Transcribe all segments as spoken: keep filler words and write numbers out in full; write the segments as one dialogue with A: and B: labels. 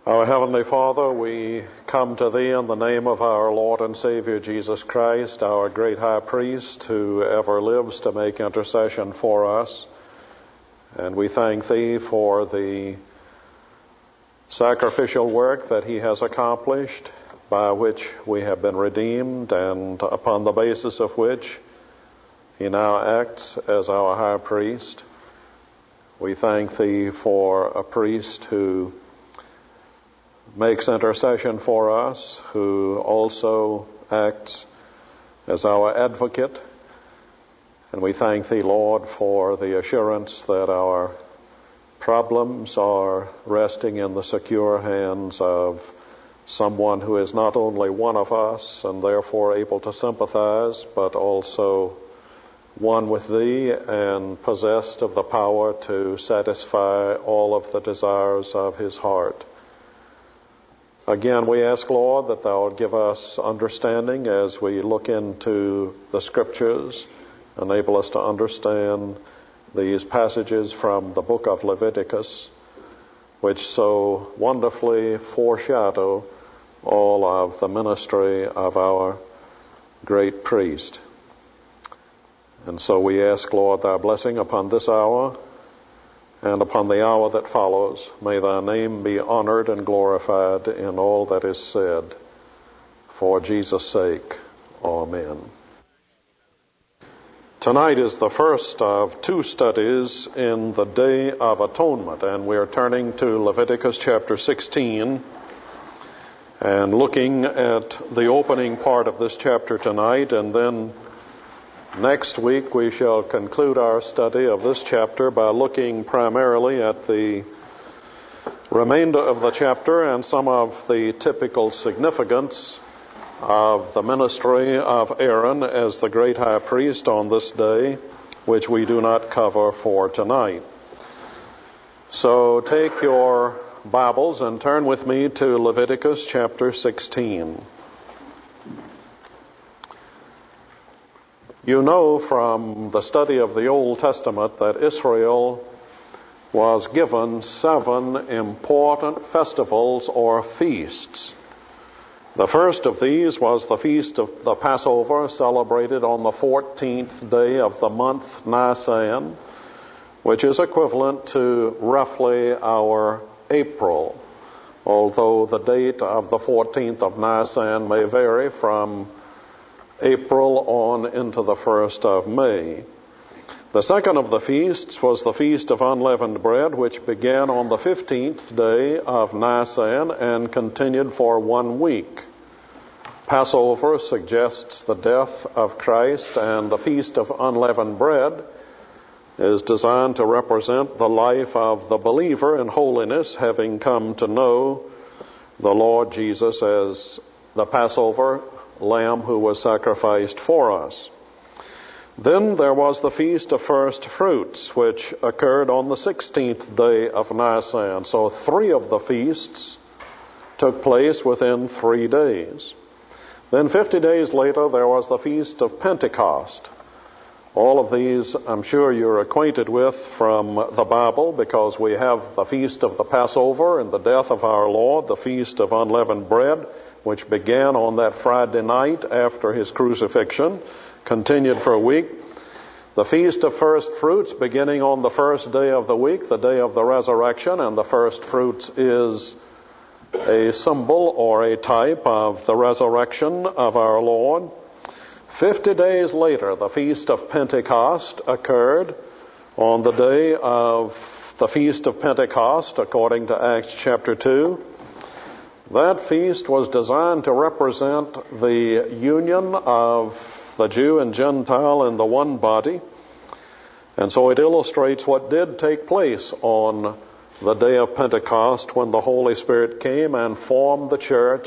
A: Our Heavenly Father, we come to Thee in the name of our Lord and Savior Jesus Christ, our great high priest who ever lives to make intercession for us. And we thank Thee for the sacrificial work that He has accomplished, by which we have been redeemed, and upon the basis of which He now acts as our high priest. We thank Thee for a priest who makes intercession for us, who also acts as our advocate. And we thank Thee, Lord, for the assurance that our problems are resting in the secure hands of someone who is not only one of us and therefore able to sympathize, but also one with Thee and possessed of the power to satisfy all of the desires of his heart. Again, we ask, Lord, that Thou would give us understanding as we look into the Scriptures, enable us to understand these passages from the book of Leviticus, which so wonderfully foreshadow all of the ministry of our great priest. And so we ask, Lord, Thy blessing upon this hour and upon the hour that follows. May Thy name be honored and glorified in all that is said. For Jesus' sake, amen. Tonight is the first of two studies in the Day of Atonement, and we're turning to Leviticus chapter sixteen and looking at the opening part of this chapter tonight, and then next week we shall conclude our study of this chapter by looking primarily at the remainder of the chapter and some of the typical significance of the ministry of Aaron as the great high priest on this day, which we do not cover for tonight. So take your Bibles and turn with me to Leviticus chapter sixteen. You know from the study of the Old Testament that Israel was given seven important festivals or feasts. The first of these was the feast of the Passover, celebrated on the fourteenth day of the month Nisan, which is equivalent to roughly our April, although the date of the fourteenth of Nisan may vary from April on into the first of May. The second of the feasts was the Feast of Unleavened Bread, which began on the fifteenth day of Nisan and continued for one week. Passover suggests the death of Christ, and the Feast of Unleavened Bread is designed to represent the life of the believer in holiness, having come to know the Lord Jesus as the Passover Lamb who was sacrificed for us. Then there was the Feast of First Fruits, which occurred on the sixteenth day of Nisan. So three of the feasts took place within three days. Then fifty days later there was the Feast of Pentecost. All of these I'm sure you're acquainted with from the Bible, because we have the Feast of the Passover and the death of our Lord, the Feast of Unleavened Bread, which began on that Friday night after his crucifixion, continued for a week. The Feast of First Fruits, beginning on the first day of the week, the day of the resurrection, and the first fruits is a symbol or a type of the resurrection of our Lord. Fifty days later, the Feast of Pentecost occurred on the day of the Feast of Pentecost, according to Acts chapter two. That feast was designed to represent the union of the Jew and Gentile in the one body. And so it illustrates what did take place on the day of Pentecost, when the Holy Spirit came and formed the church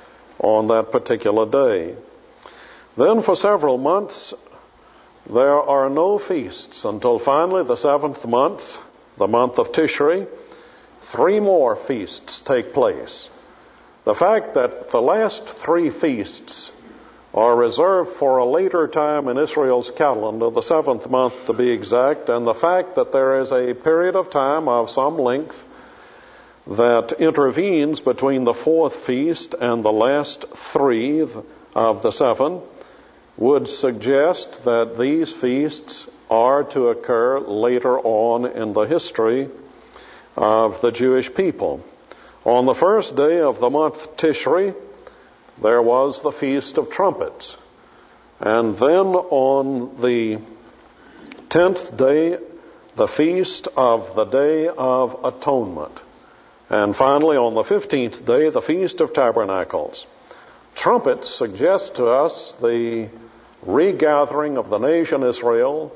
A: on that particular day. Then for several months, there are no feasts until finally the seventh month, the month of Tishri, three more feasts take place. The fact that the last three feasts are reserved for a later time in Israel's calendar, the seventh month to be exact, and the fact that there is a period of time of some length that intervenes between the fourth feast and the last three of the seven would suggest that these feasts are to occur later on in the history of the Jewish people. On the first day of the month Tishri, there was the Feast of Trumpets. And then on the tenth day, the Feast of the Day of Atonement. And finally, on the fifteenth day, the Feast of Tabernacles. Trumpets suggest to us the regathering of the nation Israel.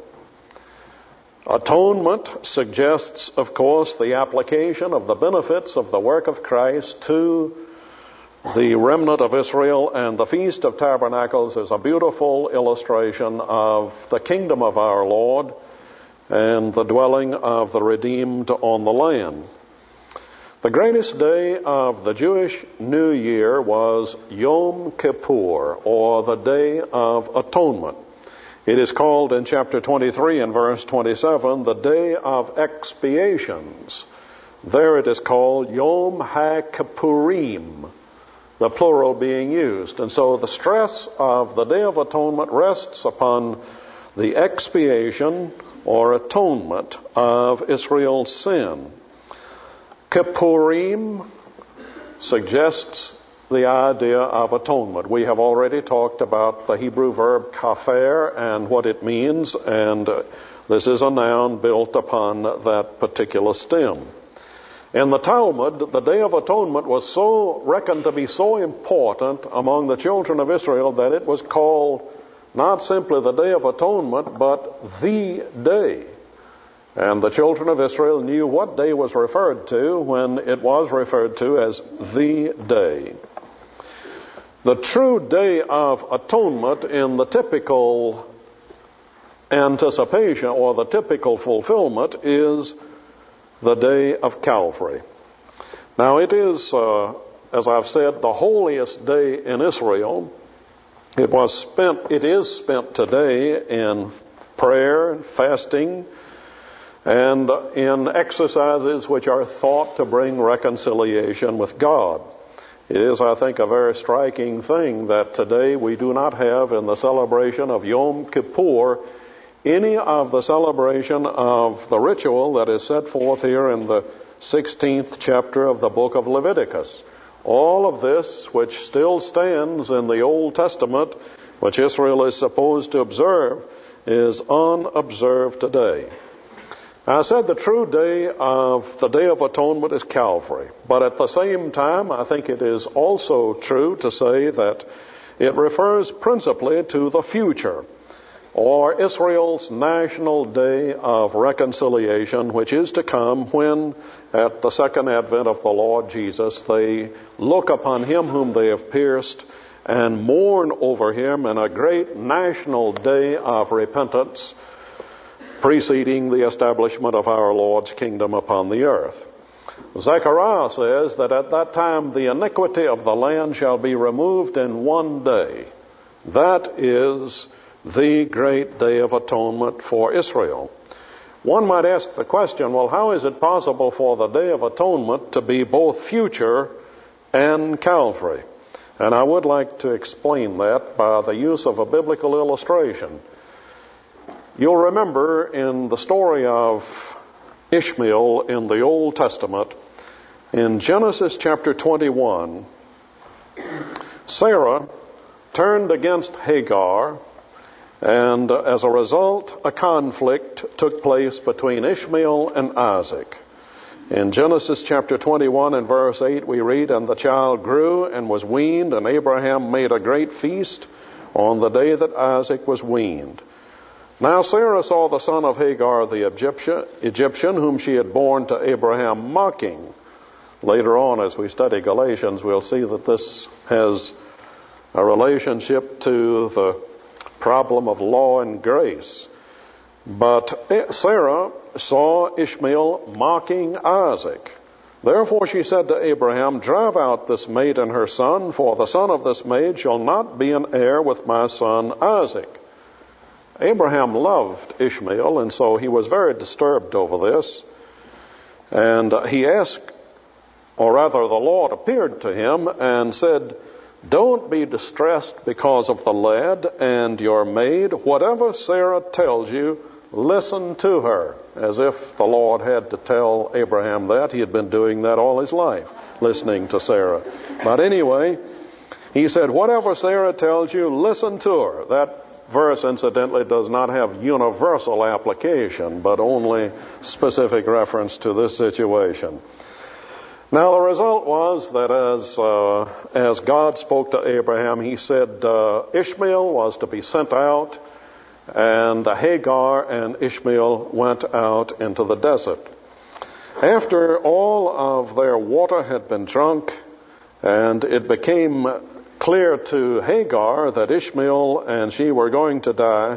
A: Atonement suggests, of course, the application of the benefits of the work of Christ to the remnant of Israel, and the Feast of Tabernacles is a beautiful illustration of the kingdom of our Lord and the dwelling of the redeemed on the land. The greatest day of the Jewish New Year was Yom Kippur, or the Day of Atonement. It is called in chapter twenty-three and verse twenty-seven, the Day of Expiations. There it is called Yom HaKippurim, the plural being used. And so the stress of the Day of Atonement rests upon the expiation or atonement of Israel's sin. Kippurim suggests the idea of atonement. We have already talked about the Hebrew verb kafer and what it means, and this is a noun built upon that particular stem. In the Talmud, the Day of Atonement was so reckoned to be so important among the children of Israel that it was called not simply the Day of Atonement, but the day. And the children of Israel knew what day was referred to when it was referred to as the day. The true Day of Atonement in the typical anticipation or the typical fulfillment is the day of Calvary. Now it is, uh, as I've said, the holiest day in Israel. It was spent, it is spent today in prayer and fasting and in exercises which are thought to bring reconciliation with God. It is, I think, a very striking thing that today we do not have in the celebration of Yom Kippur any of the celebration of the ritual that is set forth here in the sixteenth chapter of the book of Leviticus. All of this, which still stands in the Old Testament, which Israel is supposed to observe, is unobserved today. I said the true day of the Day of Atonement is Calvary, but at the same time, I think it is also true to say that it refers principally to the future, or Israel's national day of reconciliation, which is to come when, at the second advent of the Lord Jesus, they look upon him whom they have pierced and mourn over him in a great national day of repentance preceding the establishment of our Lord's kingdom upon the earth. Zechariah says that at that time the iniquity of the land shall be removed in one day. That is the great day of atonement for Israel. One might ask the question, well, how is it possible for the Day of Atonement to be both future and Calvary? And I would like to explain that by the use of a biblical illustration. You'll remember in the story of Ishmael in the Old Testament, in Genesis chapter twenty-one, Sarah turned against Hagar, and as a result, a conflict took place between Ishmael and Isaac. In Genesis chapter twenty-one and verse eight, we read, "And the child grew and was weaned, and Abraham made a great feast on the day that Isaac was weaned. Now Sarah saw the son of Hagar the Egyptian, whom she had borne to Abraham, mocking." Later on, as we study Galatians, we'll see that this has a relationship to the problem of law and grace. But Sarah saw Ishmael mocking Isaac. Therefore she said to Abraham, "Drive out this maid and her son, for the son of this maid shall not be an heir with my son Isaac." Abraham loved Ishmael, and so he was very disturbed over this. And he asked or rather the Lord appeared to him and said, "Don't be distressed because of the lad and your maid. Whatever Sarah tells you, listen to her." As if the Lord had to tell Abraham that. He had been doing that all his life, listening to Sarah. But anyway, he said, "Whatever Sarah tells you, listen to her." That verse, incidentally, does not have universal application, but only specific reference to this situation. Now, the result was that as uh, as God spoke to Abraham, he said uh, Ishmael was to be sent out, and Hagar and Ishmael went out into the desert. After all of their water had been drunk, and it became clear to Hagar that Ishmael and she were going to die,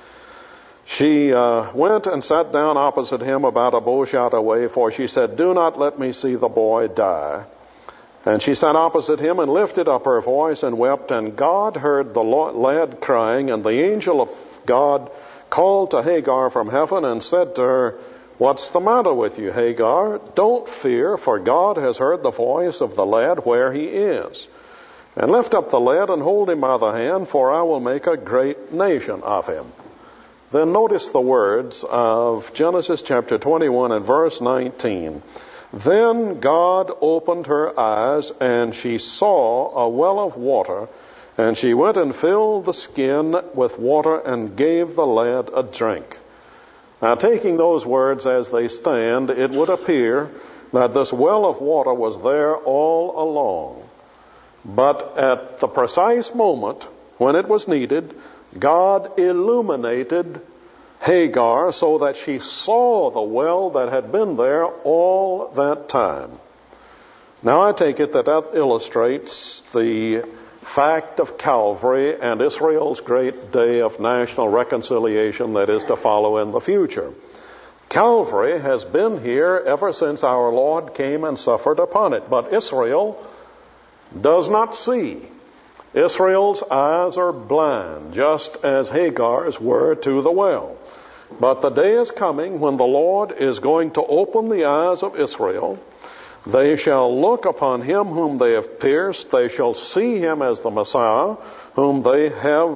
A: she uh, went and sat down opposite him about a bow shot away, for she said, "Do not let me see the boy die." And she sat opposite him and lifted up her voice and wept, and God heard the lad crying, and the angel of God called to Hagar from heaven and said to her, "What's the matter with you, Hagar? Don't fear, for God has heard the voice of the lad where he is. And lift up the lad and hold him by the hand, for I will make a great nation of him." Then notice the words of Genesis chapter twenty-one and verse nineteen. "Then God opened her eyes, and she saw a well of water, and she went and filled the skin with water and gave the lad a drink." Now, taking those words as they stand, it would appear that this well of water was there all along. But at the precise moment when it was needed, God illuminated Hagar so that she saw the well that had been there all that time. Now, I take it that that illustrates the fact of Calvary and Israel's great day of national reconciliation that is to follow in the future. Calvary has been here ever since our Lord came and suffered upon it, but Israel does not see. Israel's eyes are blind, just as Hagar's were to the well. But the day is coming when the Lord is going to open the eyes of Israel. They shall look upon him whom they have pierced. They shall see him as the Messiah, whom they have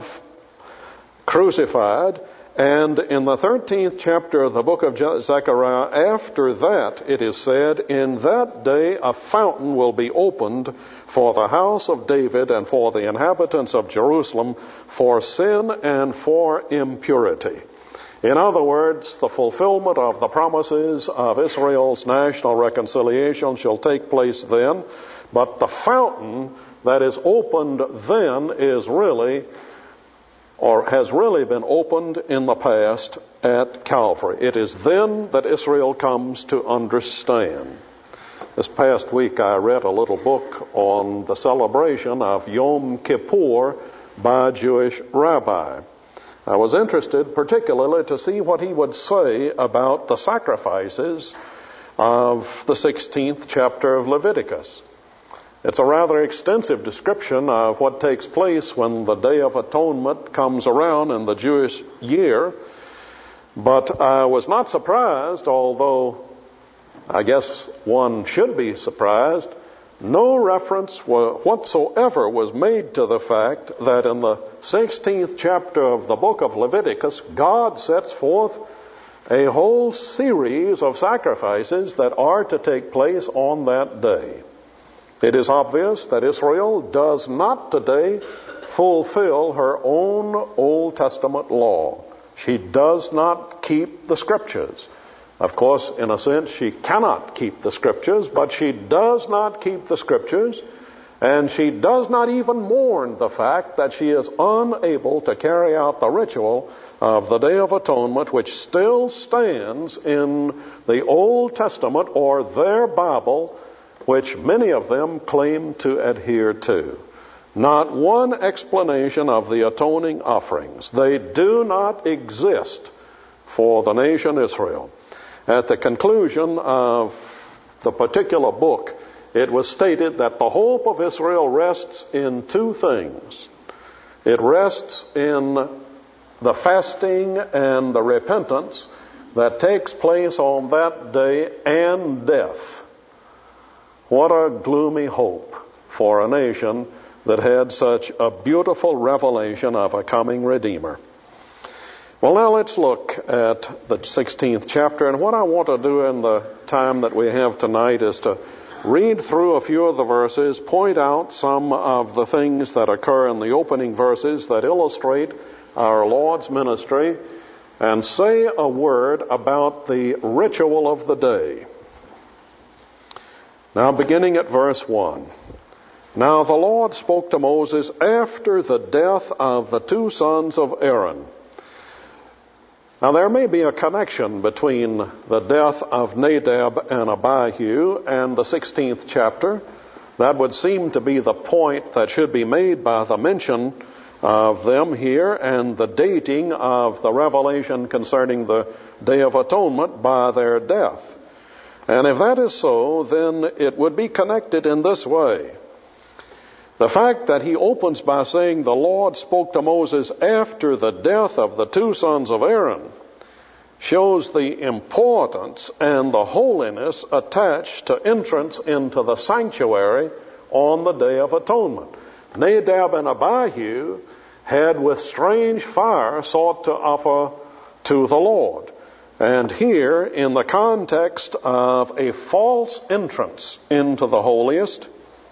A: crucified. And in the thirteenth chapter of the book of Zechariah, after that it is said, "In that day a fountain will be opened for the house of David and for the inhabitants of Jerusalem, for sin and for impurity." In other words, the fulfillment of the promises of Israel's national reconciliation shall take place then, but the fountain that is opened then is really, or has really been opened in the past at Calvary. It is then that Israel comes to understand. This past week I read a little book on the celebration of Yom Kippur by a Jewish rabbi. I was interested particularly to see what he would say about the sacrifices of the sixteenth chapter of Leviticus. It's a rather extensive description of what takes place when the Day of Atonement comes around in the Jewish year. But I was not surprised, although I guess one should be surprised. No reference whatsoever was made to the fact that in the sixteenth chapter of the book of Leviticus, God sets forth a whole series of sacrifices that are to take place on that day. It is obvious that Israel does not today fulfill her own Old Testament law. She does not keep the Scriptures. Of course, in a sense, she cannot keep the Scriptures, but she does not keep the Scriptures, and she does not even mourn the fact that she is unable to carry out the ritual of the Day of Atonement, which still stands in the Old Testament or their Bible, which many of them claim to adhere to. Not one explanation of the atoning offerings. They do not exist for the nation Israel. At the conclusion of the particular book, it was stated that the hope of Israel rests in two things. It rests in the fasting and the repentance that takes place on that day, and death. What a gloomy hope for a nation that had such a beautiful revelation of a coming Redeemer. Well, now let's look at the sixteenth chapter, and what I want to do in the time that we have tonight is to read through a few of the verses, point out some of the things that occur in the opening verses that illustrate our Lord's ministry, and say a word about the ritual of the day. Now, beginning at verse one. Now the Lord spoke to Moses after the death of the two sons of Aaron. Now there may be a connection between the death of Nadab and Abihu and the sixteenth chapter. That would seem to be the point that should be made by the mention of them here and the dating of the revelation concerning the Day of Atonement by their death. And if that is so, then it would be connected in this way. The fact that he opens by saying the Lord spoke to Moses after the death of the two sons of Aaron shows the importance and the holiness attached to entrance into the sanctuary on the Day of Atonement. Nadab and Abihu had with strange fire sought to offer to the Lord. And here, in the context of a false entrance into the holiest,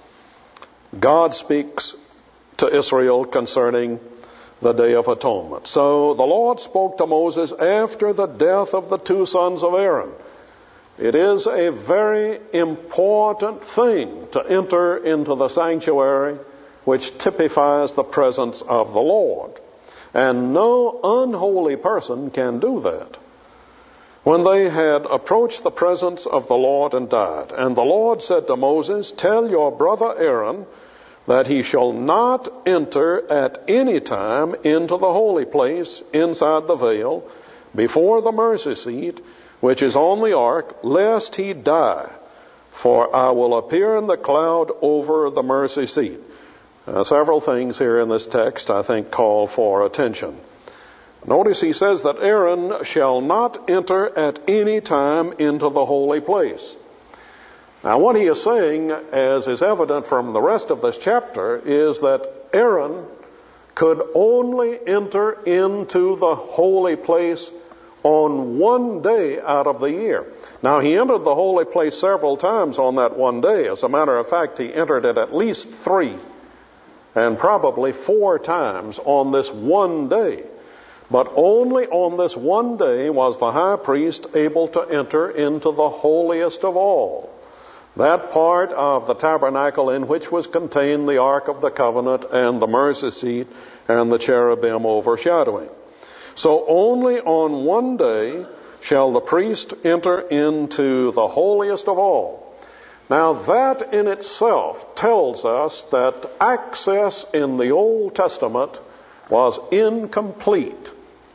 A: God speaks to Israel concerning the Day of Atonement. So the Lord spoke to Moses after the death of the two sons of Aaron. It is a very important thing to enter into the sanctuary, which typifies the presence of the Lord. And no unholy person can do that. When they had approached the presence of the Lord and died, and the Lord said to Moses, tell your brother Aaron that he shall not enter at any time into the holy place inside the veil before the mercy seat, which is on the ark, lest he die. For I will appear in the cloud over the mercy seat. Uh, several things here in this text, I think, call for attention. Notice he says that Aaron shall not enter at any time into the holy place. Now, what he is saying, as is evident from the rest of this chapter, is that Aaron could only enter into the holy place on one day out of the year. Now, he entered the holy place several times on that one day. As a matter of fact, he entered it at least three and probably four times on this one day. But only on this one day was the high priest able to enter into the holiest of all, that part of the tabernacle in which was contained the Ark of the Covenant and the mercy seat and the cherubim overshadowing. So only on one day shall the priest enter into the holiest of all. Now that in itself tells us that access in the Old Testament was incomplete.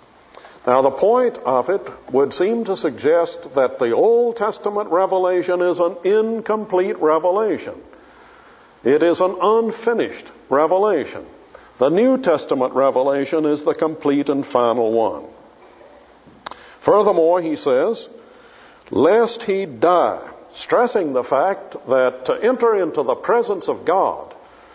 A: Now the point of it would seem to suggest that the Old Testament revelation is an incomplete revelation. It is an unfinished revelation. The New Testament revelation is the complete and final one. Furthermore, he says, lest he die, stressing the fact that to enter into the presence of God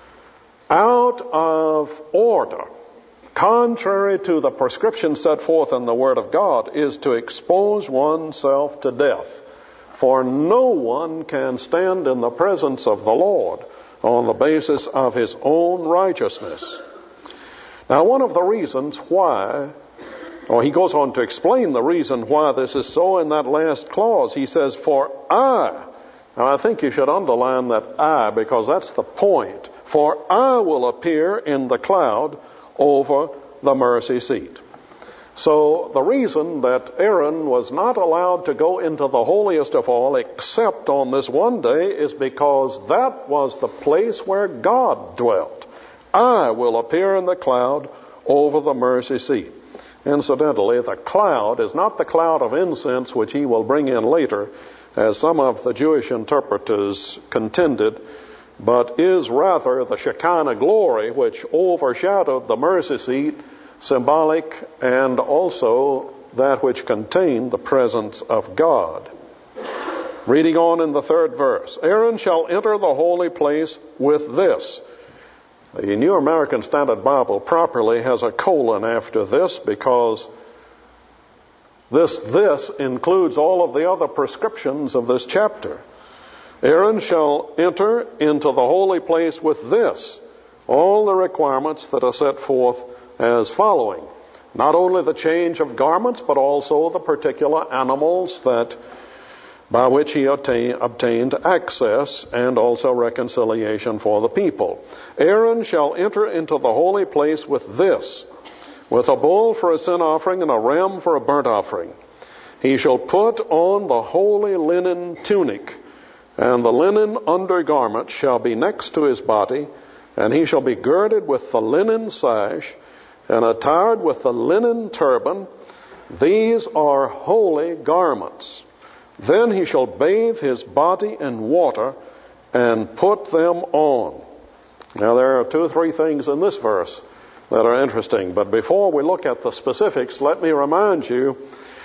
A: out of order, contrary to the prescription set forth in the Word of God, is to expose oneself to death. For no one can stand in the presence of the Lord on the basis of his own righteousness. Now, one of the reasons why, or he goes on to explain the reason why this is so in that last clause. He says, for I, now I think you should underline that I, because that's the point. For I will appear in the cloud over the mercy seat. So the reason that Aaron was not allowed to go into the holiest of all except on this one day is because that was the place where God dwelt. I will appear in the cloud over the mercy seat. Incidentally, the cloud is not the cloud of incense which he will bring in later, as some of the Jewish interpreters contended, but is rather the Shekinah glory which overshadowed the mercy seat, symbolic, and also that which contained the presence of God. Reading on in the third verse. Aaron shall enter the holy place with this. The New American Standard Bible properly has a colon after this because this this includes all of the other prescriptions of this chapter. Aaron shall enter into the holy place with this. All the requirements that are set forth as following. Not only the change of garments, but also the particular animals that by which he obtain, obtained access and also reconciliation for the people. Aaron shall enter into the holy place with this, with a bull for a sin offering and a ram for a burnt offering. He shall put on the holy linen tunic, and the linen undergarment shall be next to his body, and he shall be girded with the linen sash, and attired with the linen turban. These are holy garments. Then he shall bathe his body in water and put them on. Now there are two or three things in this verse that are interesting. But before we look at the specifics, let me remind you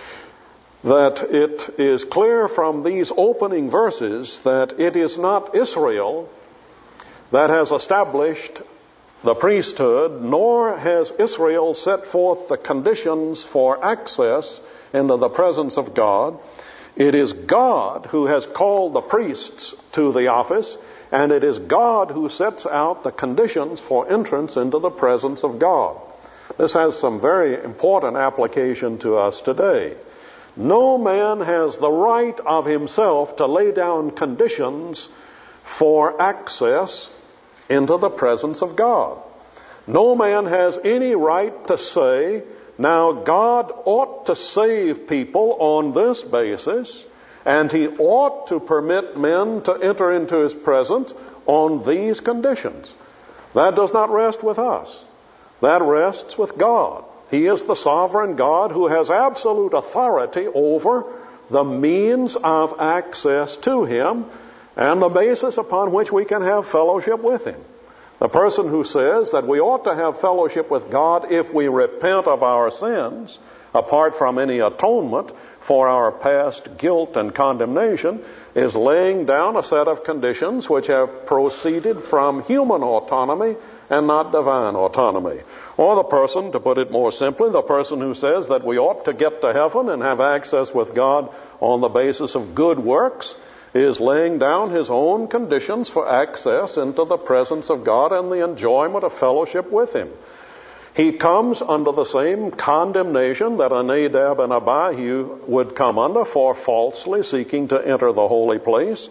A: that it is clear from these opening verses that it is not Israel that has established the priesthood, nor has Israel set forth the conditions for access into the presence of God. It is God who has called the priests to the office, and it is God who sets out the conditions for entrance into the presence of God. This has some very important application to us today. No man has the right of himself to lay down conditions for access into the presence of God. No man has any right to say, now God ought to save people on this basis, and he ought to permit men to enter into his presence on these conditions. That does not rest with us. That rests with God. He is the sovereign God who has absolute authority over the means of access to him and the basis upon which we can have fellowship with him. The person who says that we ought to have fellowship with God if we repent of our sins, apart from any atonement for our past guilt and condemnation, is laying down a set of conditions which have proceeded from human autonomy and not divine autonomy. Or the person, to put it more simply, the person who says that we ought to get to heaven and have access with God on the basis of good works, is laying down his own conditions for access into the presence of God and the enjoyment of fellowship with him. He comes under the same condemnation that a Nadab and Abihu would come under for falsely seeking to enter the holy place.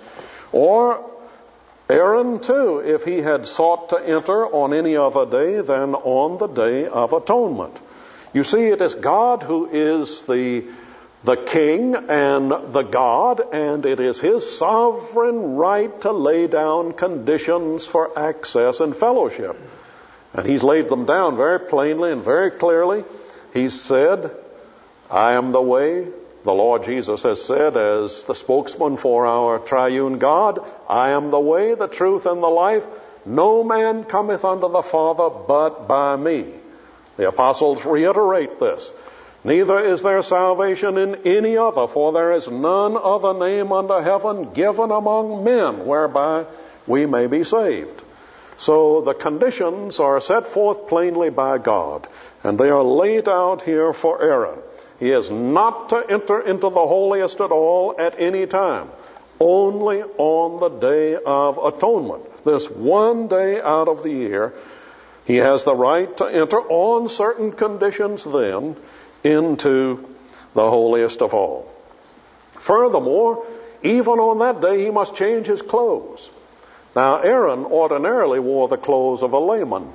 A: Or Aaron too, if he had sought to enter on any other day than on the Day of Atonement. You see, it is God who is the the king and the God, and it is his sovereign right to lay down conditions for access and fellowship. And he's laid them down very plainly and very clearly. He said, I am the way. The Lord Jesus has said, as the spokesman for our triune God, I am the way, the truth, and the life. No man cometh unto the Father but by me. The apostles reiterate this. Neither is there salvation in any other, for there is none other name under heaven given among men whereby we may be saved. So the conditions are set forth plainly by God, and they are laid out here for Aaron. He is not to enter into the holiest at all at any time, only on the Day of Atonement. This one day out of the year, he has the right to enter on certain conditions then into the holiest of all. Furthermore, even on that day he must change his clothes. Now Aaron ordinarily wore the clothes of a layman.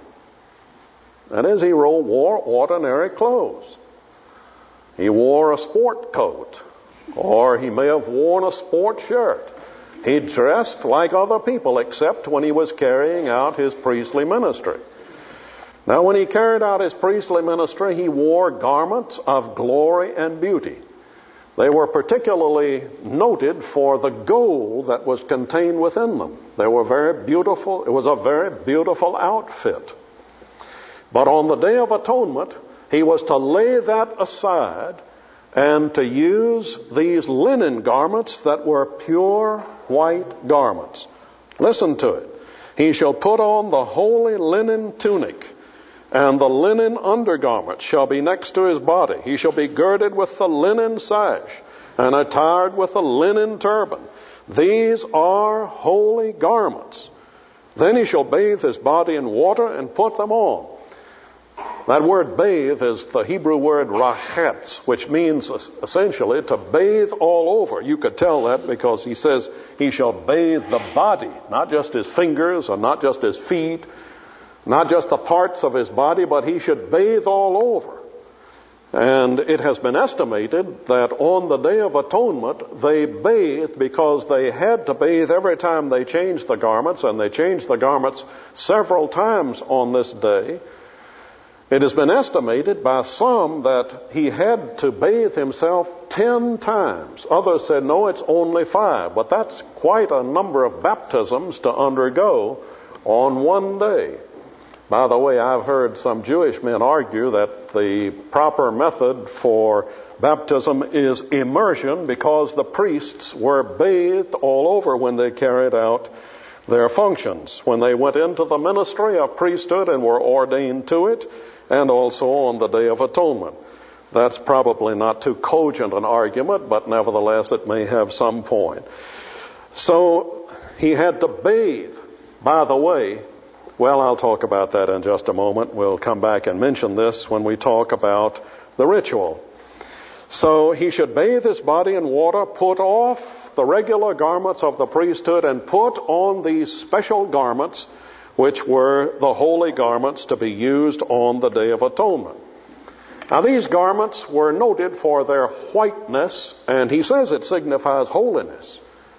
A: And as he wore ordinary clothes. He wore a sport coat, or he may have worn a sport shirt. He dressed like other people except when he was carrying out his priestly ministry. Now, when he carried out his priestly ministry, he wore garments of glory and beauty. They were particularly noted for the gold that was contained within them. They were very beautiful. It was a very beautiful outfit. But on the Day of Atonement, he was to lay that aside and to use these linen garments that were pure white garments. Listen to it. He shall put on the holy linen tunic, and the linen undergarment shall be next to his body. He shall be girded with the linen sash, and attired with the linen turban. These are holy garments. Then he shall bathe his body in water and put them on. That word bathe is the Hebrew word rachetz, which means essentially to bathe all over. You could tell that because he says he shall bathe the body, not just his fingers or not just his feet, not just the parts of his body, but he should bathe all over. And it has been estimated that on the Day of Atonement, they bathed because they had to bathe every time they changed the garments, and they changed the garments several times on this day. It has been estimated by some that he had to bathe himself ten times. Others said, no, it's only five. But that's quite a number of baptisms to undergo on one day. By the way, I've heard some Jewish men argue that the proper method for baptism is immersion because the priests were bathed all over when they carried out their functions. When they went into the ministry of priesthood and were ordained to it, and also on the Day of Atonement. That's probably not too cogent an argument, but nevertheless it may have some point. So he had to bathe. By the way, well, I'll talk about that in just a moment. We'll come back and mention this when we talk about the ritual. So he should bathe his body in water, put off the regular garments of the priesthood, and put on these special garments which were the holy garments to be used on the Day of Atonement. Now these garments were noted for their whiteness, and he says it signifies holiness.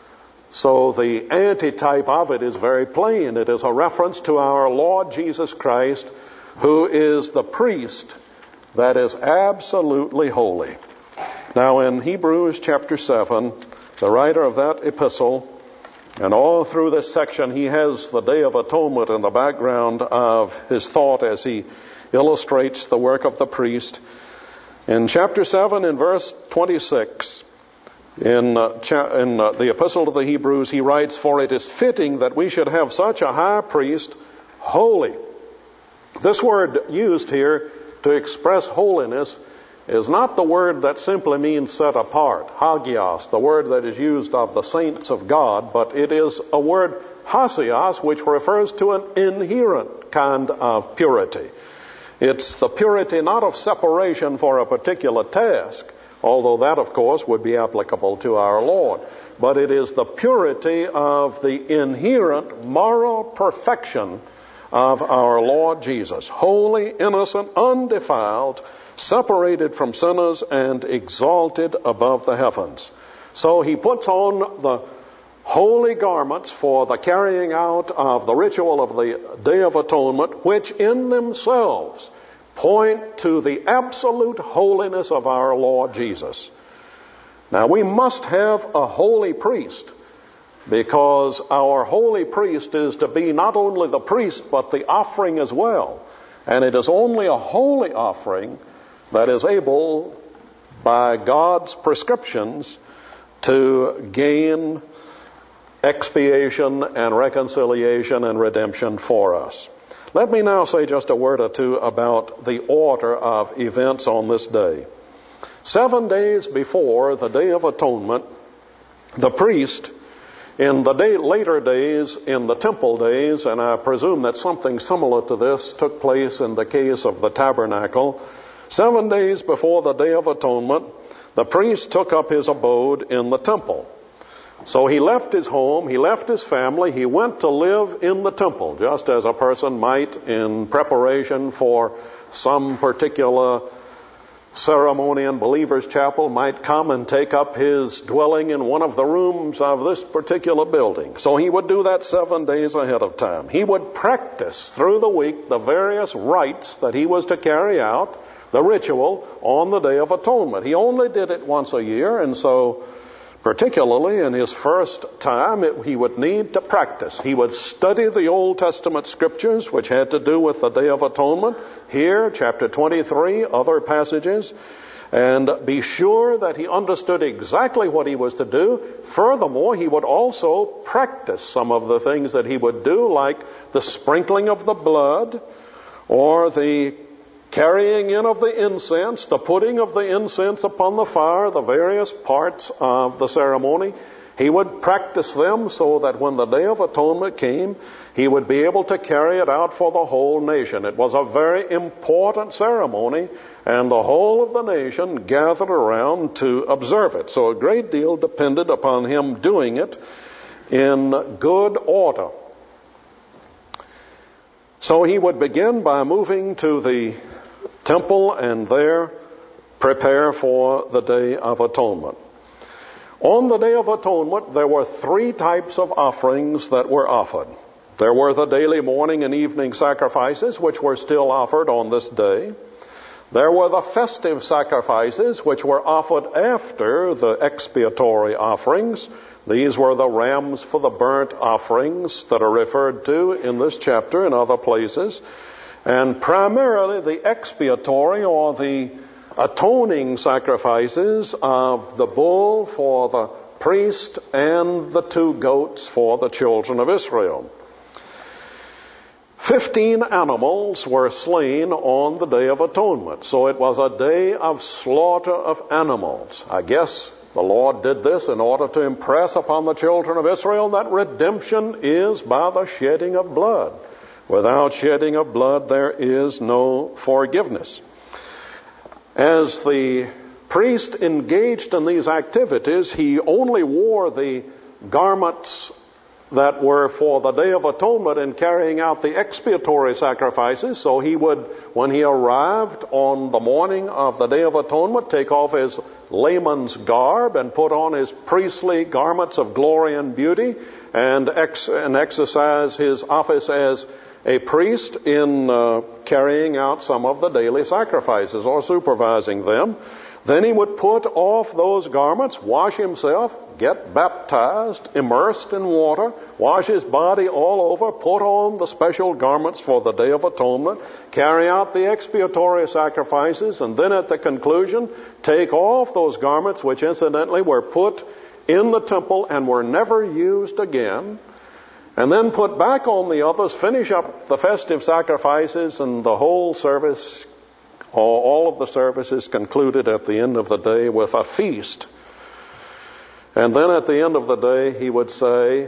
A: So the antitype of it is very plain. It is a reference to our Lord Jesus Christ, who is the priest that is absolutely holy. Now in Hebrews chapter seven, the writer of that epistle, and all through this section, he has the Day of Atonement in the background of his thought as he illustrates the work of the priest. In chapter seven, in verse twenty-six, in, uh, cha- in uh, the Epistle to the Hebrews, he writes, "For it is fitting that we should have such a high priest, holy." This word used here to express holiness is not the word that simply means set apart, hagios, the word that is used of the saints of God, but it is a word hasios, which refers to an inherent kind of purity. It's the purity not of separation for a particular task, although that, of course, would be applicable to our Lord, but it is the purity of the inherent moral perfection of our Lord Jesus, holy, innocent, undefiled, separated from sinners and exalted above the heavens. So he puts on the holy garments for the carrying out of the ritual of the Day of Atonement, which in themselves point to the absolute holiness of our Lord Jesus. Now we must have a holy priest, because our holy priest is to be not only the priest but the offering as well. And it is only a holy offering that is able, by God's prescriptions, to gain expiation and reconciliation and redemption for us. Let me now say just a word or two about the order of events on this day. Seven days before the Day of Atonement, the priest, in the day, later days, in the temple days, and I presume that something similar to this took place in the case of the tabernacle, seven days before the Day of Atonement, the priest took up his abode in the temple. So he left his home, he left his family, he went to live in the temple, just as a person might in preparation for some particular ceremony in Believer's Chapel might come and take up his dwelling in one of the rooms of this particular building. So he would do that seven days ahead of time. He would practice through the week the various rites that he was to carry out, the ritual, on the Day of Atonement. He only did it once a year, and so particularly in his first time, it, he would need to practice. He would study the Old Testament scriptures, which had to do with the Day of Atonement. Here, chapter twenty-three, other passages. and be sure that he understood exactly what he was to do. Furthermore, he would also practice some of the things that he would do, like the sprinkling of the blood, or the carrying in of the incense, the putting of the incense upon the fire, the various parts of the ceremony. He would practice them so that when the Day of Atonement came, he would be able to carry it out for the whole nation. It was a very important ceremony, and the whole of the nation gathered around to observe it. So a great deal depended upon him doing it in good order. So he would begin by moving to the temple and there prepare for the Day of Atonement. On the Day of Atonement, there were three types of offerings that were offered. There were the daily morning and evening sacrifices, which were still offered on this day. There were the festive sacrifices, which were offered after the expiatory offerings. These were the rams for the burnt offerings that are referred to in this chapter and other places. And primarily the expiatory or the atoning sacrifices of the bull for the priest and the two goats for the children of Israel. Fifteen animals were slain on the Day of Atonement. So it was a day of slaughter of animals. I guess the Lord did this in order to impress upon the children of Israel that redemption is by the shedding of blood. Without shedding of blood, there is no forgiveness. As the priest engaged in these activities, he only wore the garments that were for the Day of Atonement in carrying out the expiatory sacrifices. So he would, when he arrived on the morning of the Day of Atonement, take off his layman's garb and put on his priestly garments of glory and beauty and, ex- and exercise his office as a priest in uh, carrying out some of the daily sacrifices or supervising them. Then he would put off those garments, wash himself, get baptized, immersed in water, wash his body all over, put on the special garments for the Day of Atonement, carry out the expiatory sacrifices, and then at the conclusion, take off those garments, which incidentally were put in the temple and were never used again, and then put back on the others, finish up the festive sacrifices, and the whole service, all of the services concluded at the end of the day with a feast. And then at the end of the day, he would say,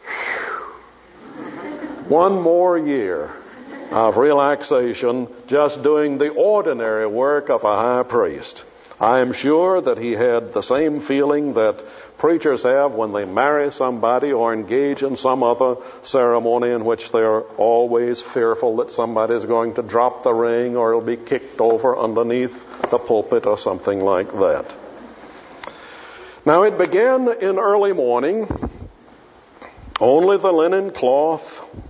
A: one more year of relaxation, just doing the ordinary work of a high priest. I am sure that he had the same feeling that preachers have when they marry somebody or engage in some other ceremony in which they are always fearful that somebody is going to drop the ring or it'll be kicked over underneath the pulpit or something like that. Now it began in early morning. Only the linen cloth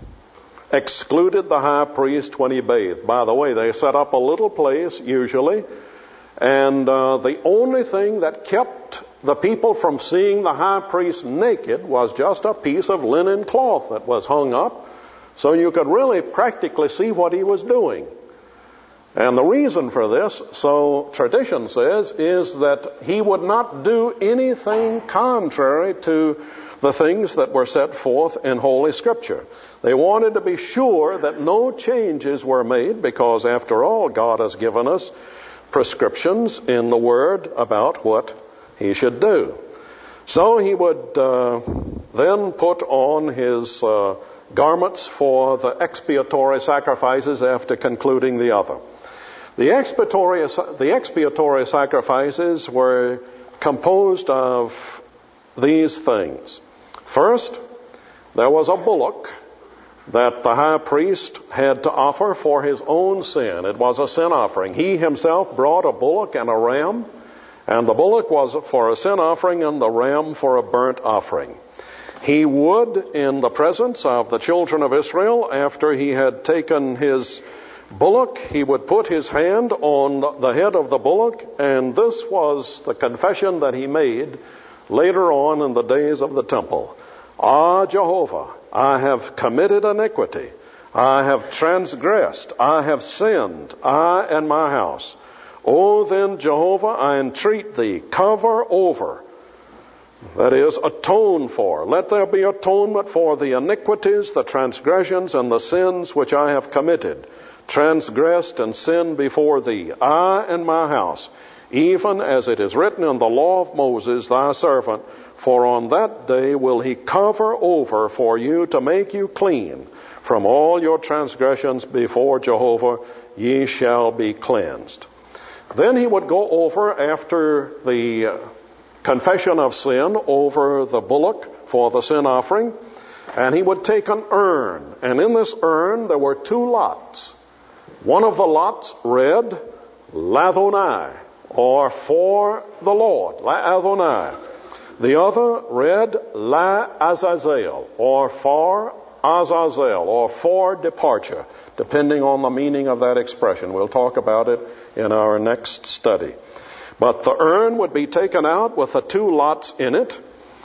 A: excluded the high priest when he bathed. By the way, they set up a little place usually, and uh, the only thing that kept the people from seeing the high priest naked was just a piece of linen cloth that was hung up, so you could really practically see what he was doing. And the reason for this, so tradition says, is that he would not do anything contrary to the things that were set forth in Holy Scripture. They wanted to be sure that no changes were made, because after all, God has given us prescriptions in the Word about what he should do. So he would uh, then put on his uh, garments for the expiatory sacrifices after concluding the other. The expiatory, the expiatory sacrifices were composed of these things. First, there was a bullock that the high priest had to offer for his own sin. It was a sin offering. He himself brought a bullock and a ram, and the bullock was for a sin offering and the ram for a burnt offering. He would, in the presence of the children of Israel, after he had taken his bullock, he would put his hand on the head of the bullock, and this was the confession that he made later on in the days of the temple. Ah, Jehovah, I have committed iniquity. I have transgressed. I have sinned, I and my house. O then, Jehovah, I entreat thee, cover over, that is, atone for. Let there be atonement for the iniquities, the transgressions, and the sins which I have committed, transgressed and sinned before thee, I and my house, even as it is written in the law of Moses, thy servant. For on that day will he cover over for you to make you clean. From all your transgressions before Jehovah ye shall be cleansed. Then he would go over, after the confession of sin, over the bullock for the sin offering, and he would take an urn. And in this urn there were two lots. One of the lots read, Ladonai, or for the Lord, La Adonai. The other read, La Azazel, or for Azazel, or for departure, depending on the meaning of that expression. We'll talk about it in our next study. But the urn would be taken out with the two lots in it,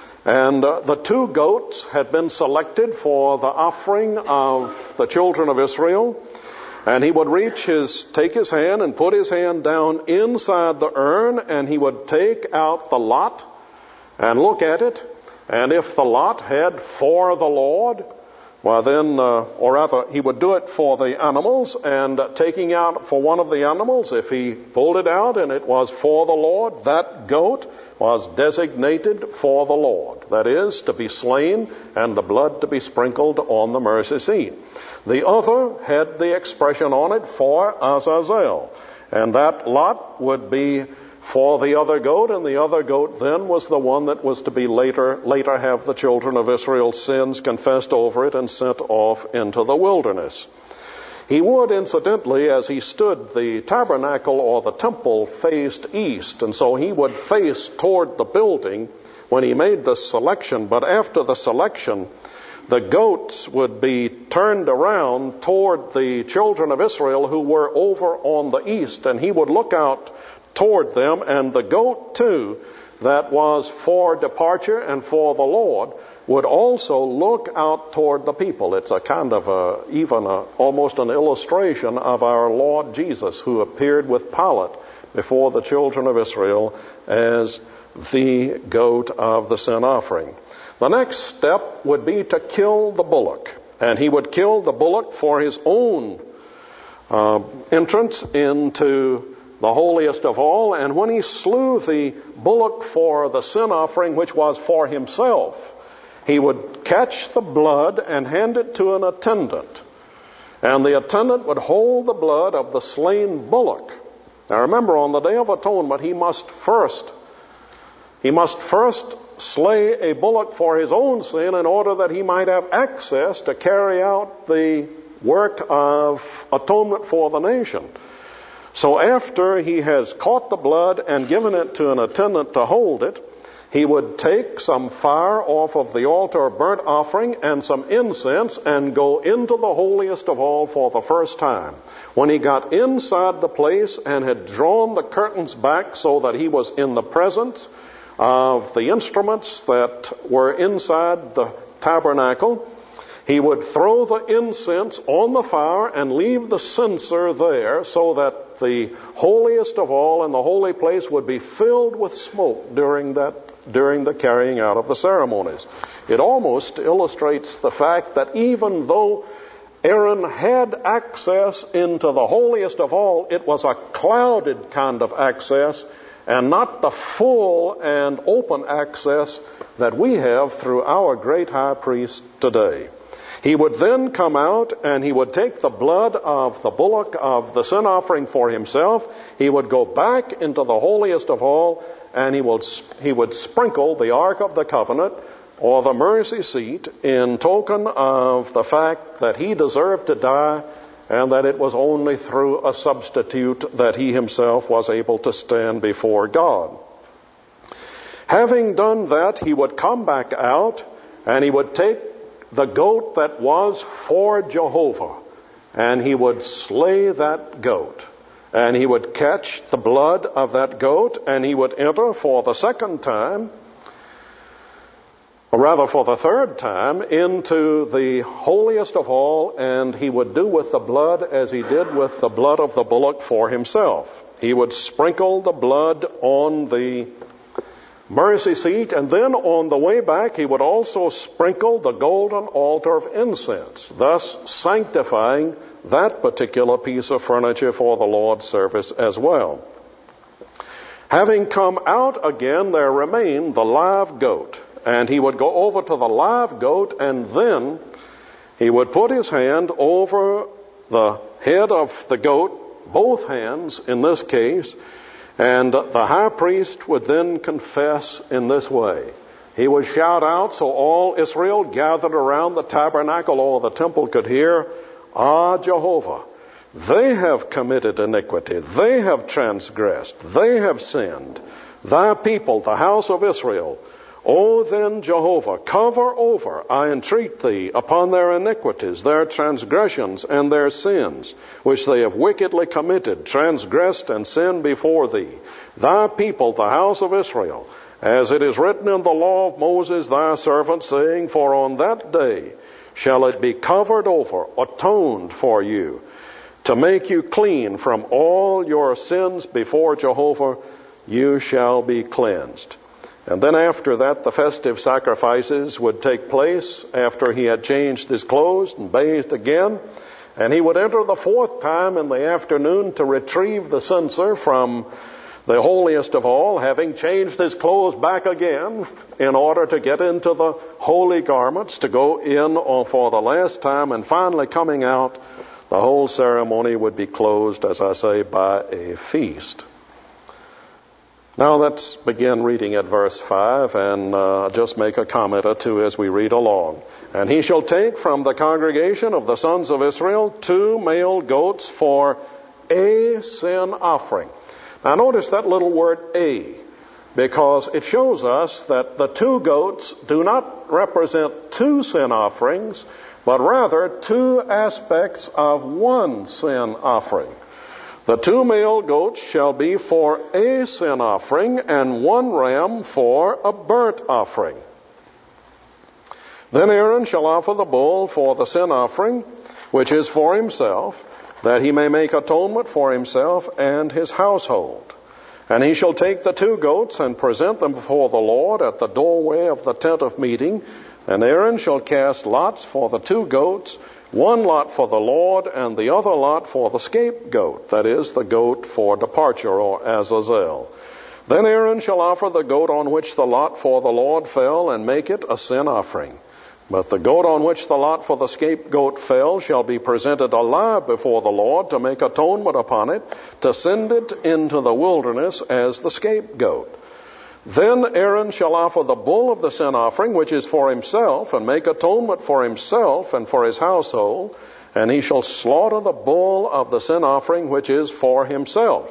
A: and uh, the two goats had been selected for the offering of the children of Israel. And he would reach his, take his hand and put his hand down inside the urn, and he would take out the lot and look at it. And if the lot had for the Lord, well then, uh, or rather, he would do it for the animals, and uh, taking out for one of the animals, if he pulled it out and it was for the Lord, that goat was designated for the Lord. That is, to be slain and the blood to be sprinkled on the mercy seat. The other had the expression on it, for Azazel. And that lot would be for the other goat, and the other goat then was the one that was to be later, later have the children of Israel's sins confessed over it and sent off into the wilderness. He would, incidentally, as he stood, the tabernacle or the temple faced east, and so he would face toward the building when he made this selection. But after the selection, the goats would be turned around toward the children of Israel who were over on the east, and he would look out toward them, and the goat too, that was for departure and for the Lord, would also look out toward the people. It's a kind of a, even a, almost an illustration of our Lord Jesus, who appeared with Pilate before the children of Israel as the goat of the sin offering. The next step would be to kill the bullock, and he would kill the bullock for his own uh, entrance into the holiest of all. And when he slew the bullock for the sin offering, which was for himself, he would catch the blood and hand it to an attendant. And the attendant would hold the blood of the slain bullock. Now remember, on the Day of Atonement, he must first, he must first slay a bullock for his own sin in order that he might have access to carry out the work of atonement for the nation. So after he has caught the blood and given it to an attendant to hold it, he would take some fire off of the altar of burnt offering and some incense and go into the holiest of all for the first time. When he got inside the place and had drawn the curtains back so that he was in the presence of the instruments that were inside the tabernacle, he would throw the incense on the fire and leave the censer there so that the holiest of all and the holy place would be filled with smoke during that during the carrying out of the ceremonies. It almost illustrates the fact that even though Aaron had access into the holiest of all, it was a clouded kind of access and not the full and open access that we have through our great high priest today. He would then come out and he would take the blood of the bullock of the sin offering for himself. He would go back into the holiest of all, and he would, he would sprinkle the Ark of the Covenant or the mercy seat in token of the fact that he deserved to die and that it was only through a substitute that he himself was able to stand before God. Having done that, he would come back out and he would take the goat that was for Jehovah, and he would slay that goat. And he would catch the blood of that goat, and he would enter for the second time. or rather for the third time, into the holiest of all, and he would do with the blood as he did with the blood of the bullock for himself. He would sprinkle the blood on the mercy seat, and then on the way back he would also sprinkle the golden altar of incense, thus sanctifying that particular piece of furniture for the Lord's service as well. Having come out again, there remained the live goat, and he would go over to the live goat, and then he would put his hand over the head of the goat, both hands in this case, and the high priest would then confess in this way. He would shout out so all Israel gathered around the tabernacle or the temple could hear, "Ah, Jehovah, they have committed iniquity, they have transgressed, they have sinned. Thy people, the house of Israel, O then, Jehovah, cover over, I entreat thee, upon their iniquities, their transgressions, and their sins, which they have wickedly committed, transgressed, and sinned before thee. Thy people, the house of Israel, as it is written in the law of Moses, thy servant, saying, For on that day shall it be covered over, atoned for you, to make you clean from all your sins before Jehovah, you shall be cleansed." And then after that, the festive sacrifices would take place after he had changed his clothes and bathed again. And he would enter the fourth time in the afternoon to retrieve the censer from the holiest of all, having changed his clothes back again in order to get into the holy garments, to go in for the last time, and finally coming out, the whole ceremony would be closed, as I say, by a feast. Now let's begin reading at verse five and uh, just make a comment or two as we read along. "And he shall take from the congregation of the sons of Israel two male goats for a sin offering." Now notice that little word "a," because it shows us that the two goats do not represent two sin offerings, but rather two aspects of one sin offering. "The two male goats shall be for a sin offering, and one ram for a burnt offering. Then Aaron shall offer the bull for the sin offering, which is for himself, that he may make atonement for himself and his household. And he shall take the two goats and present them before the Lord at the doorway of the tent of meeting. And Aaron shall cast lots for the two goats, one lot for the Lord, and the other lot for the scapegoat, that is, the goat for departure, or Azazel. Then Aaron shall offer the goat on which the lot for the Lord fell, and make it a sin offering. But the goat on which the lot for the scapegoat fell shall be presented alive before the Lord to make atonement upon it, to send it into the wilderness as the scapegoat. Then Aaron shall offer the bull of the sin offering, which is for himself, and make atonement for himself and for his household. And he shall slaughter the bull of the sin offering, which is for himself.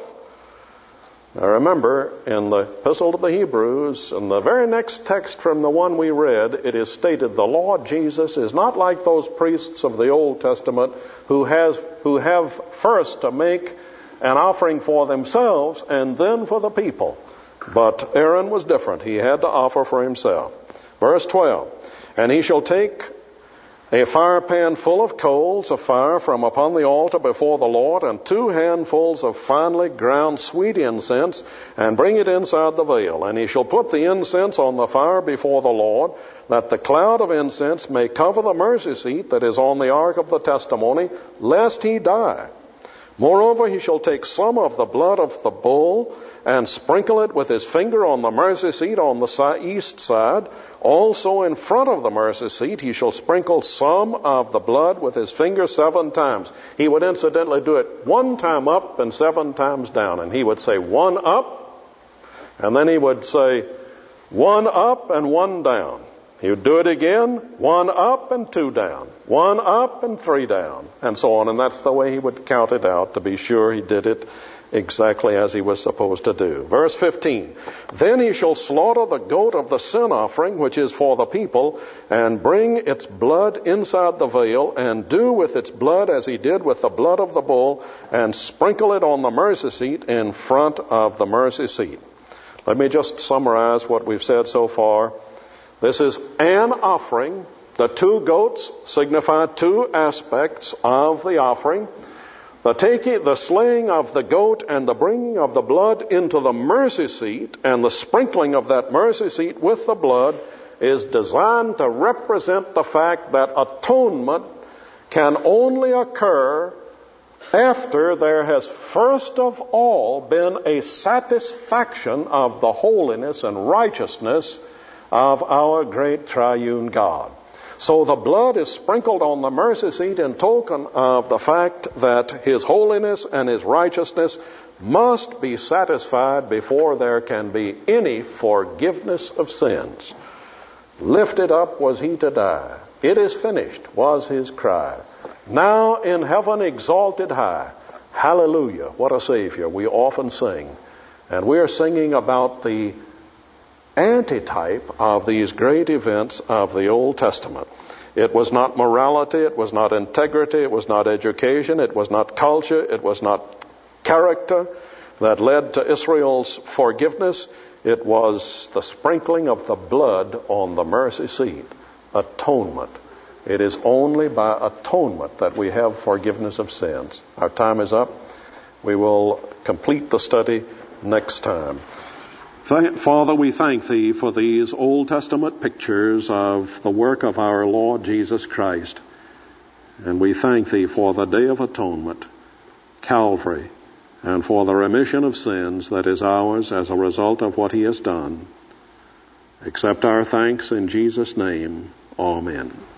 A: Now remember, in the Epistle to the Hebrews, in the very next text from the one we read, it is stated the Lord Jesus is not like those priests of the Old Testament who has who have first to make an offering for themselves and then for the people. But Aaron was different. He had to offer for himself. Verse twelve, "And he shall take a fire pan full of coals of fire from upon the altar before the Lord, and two handfuls of finely ground sweet incense, and bring it inside the veil. And he shall put the incense on the fire before the Lord, that the cloud of incense may cover the mercy seat that is on the ark of the testimony, lest he die. Moreover, he shall take some of the blood of the bull, and sprinkle it with his finger on the mercy seat on the east side. Also in front of the mercy seat he shall sprinkle some of the blood with his finger seven times." He would incidentally do it one time up and seven times down. And he would say one up, and then he would say one up and one down. He would do it again, one up and two down, one up and three down, and so on. And that's the way he would count it out to be sure he did it exactly as he was supposed to do. Verse fifteen, "Then he shall slaughter the goat of the sin offering, which is for the people, and bring its blood inside the veil, and do with its blood as he did with the blood of the bull, and sprinkle it on the mercy seat in front of the mercy seat." Let me just summarize what we've said so far. This is an offering. The two goats signify two aspects of the offering. The taking, the slaying of the goat and the bringing of the blood into the mercy seat and the sprinkling of that mercy seat with the blood is designed to represent the fact that atonement can only occur after there has first of all been a satisfaction of the holiness and righteousness of our great triune God. So the blood is sprinkled on the mercy seat in token of the fact that His holiness and His righteousness must be satisfied before there can be any forgiveness of sins. Lifted up was He to die. It is finished was His cry. Now in heaven exalted high. Hallelujah. What a Savior we often sing. And we are singing about the antitype of these great events of the Old Testament. It was not morality, it was not integrity, it was not education, it was not culture, it was not character that led to Israel's forgiveness. It was the sprinkling of the blood on the mercy seat. Atonement. It is only by atonement that we have forgiveness of sins. Our time is up. We will complete the study next time. Father, we thank Thee for these Old Testament pictures of the work of our Lord Jesus Christ. And we thank Thee for the Day of Atonement, Calvary, and for the remission of sins that is ours as a result of what He has done. Accept our thanks in Jesus' name. Amen.